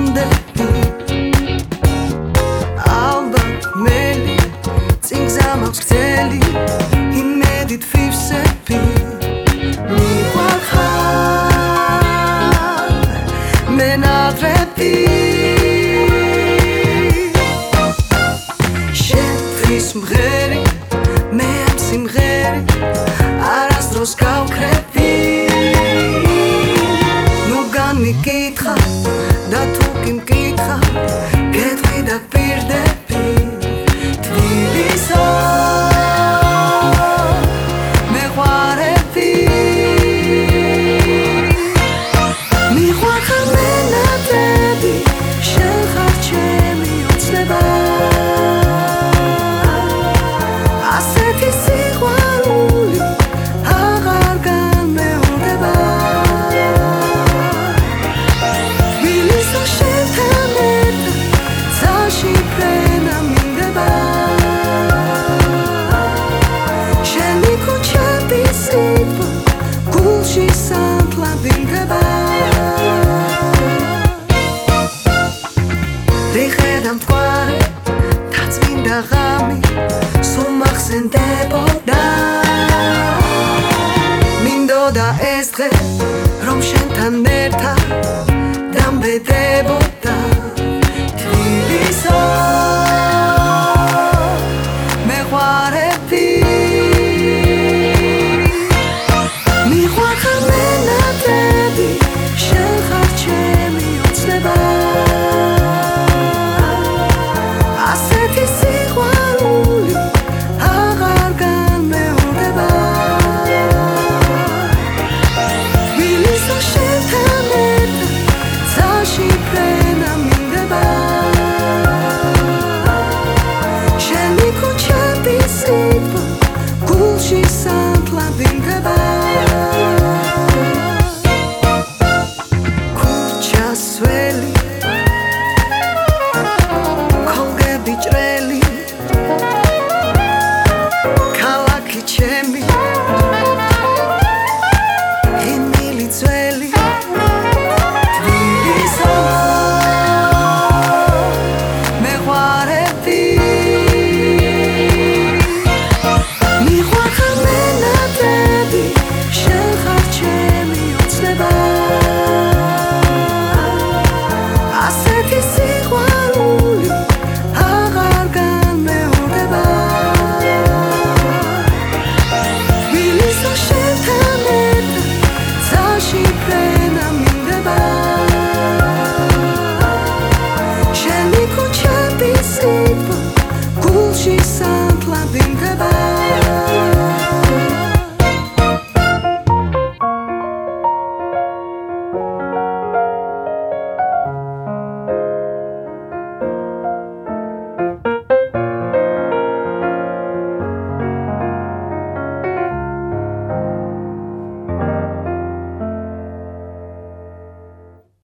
მინდები ალბათ მელი წინ გზა მაქვს გრძელი იმედით ვივსები მიყვარხარ მენატრები შენთვის მღერი მე ამ სიმღერი არასდროს გავქრები ნუ განმიკითხა და თუ კი მკითხა გეტყვი და გვპირდები თბილისო მეყვარები მიყვარხარ მენატრები შენ ხარ ჩემი ოცნება ასეთი სიყვარული აღარ განმეორდება თბილისო შენთან ერთად ძალში ფრენა მინდება შენი ქუჩები სიტყვა გულში სანთლად იმდება რიხედა მტკვარი თაწმინდა ღამი სულ მახსენდებოდა მინდოდა ეს დღე რომ შენთან ერთად დამბედებოდა თბილისო მეყვარები მიყვარხარ მენატრები შენ ხარ ჩემი ოცნება ასეთი სიყვარული აღარ განმეორდება თბილისო შენთან ერთად ძალში ფრენა მინდება შენი ქუჩები სიტყვა გულში სანთლად იმდება ქუჩას ველი ქოლგები ჭრელი ქალაქი